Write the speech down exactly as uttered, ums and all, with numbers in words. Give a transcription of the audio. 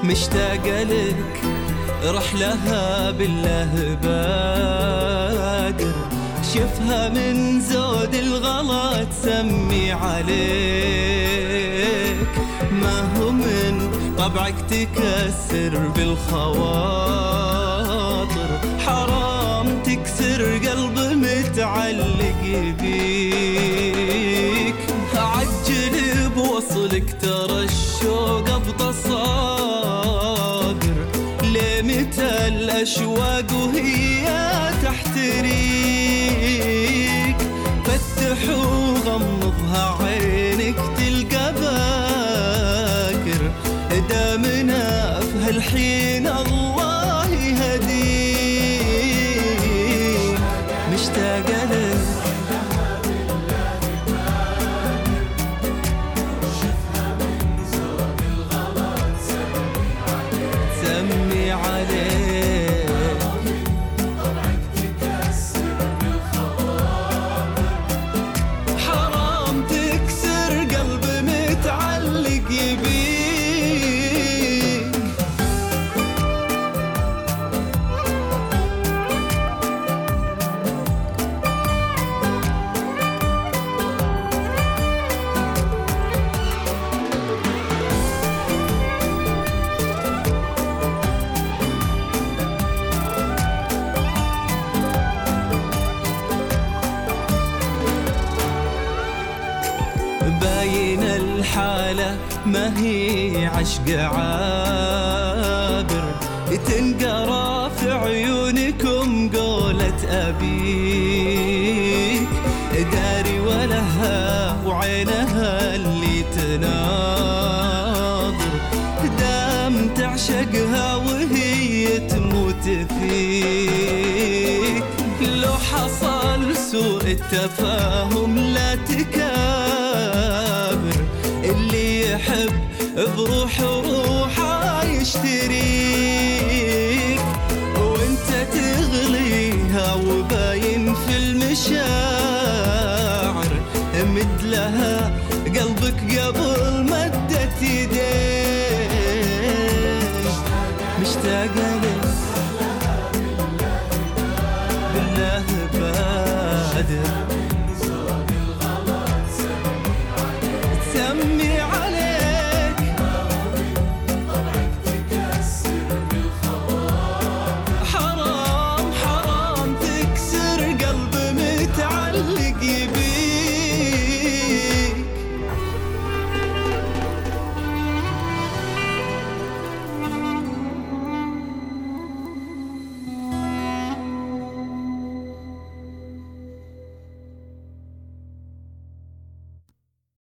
مشتاقة لك رحلها بالله بادر، شفها من زود الغلا تسمي عليك، ما هو من طبعك تكسر بالخواطر، حرام تكسر قلب متعلق بيك، عجل بوصلك ترى الشوق بتصادر، لمتى الأشواق وهي تحتريك، فتح وغمضها عينك تلقى باكر، دامنا في هالحين الله يهديك، مشتاقة لك سمي عليك، طبعك تكسر بالخواطر، حرام تكسر قلب متعلق بيك. باين الحالة ما هي عشق عابر، تنقرا في عيونكم قولة أبيك، داري ولها وعينها اللي تناظر، دام تعشقها وهي تموت فيك، لو حصل سوء التفاهم لا تكابر، اللي يحب بروح روحه يشتريك، وانت تغليها وباين في المشاعر، مد لها قلبك قبل مدت يديك، مشتاقة لك بالله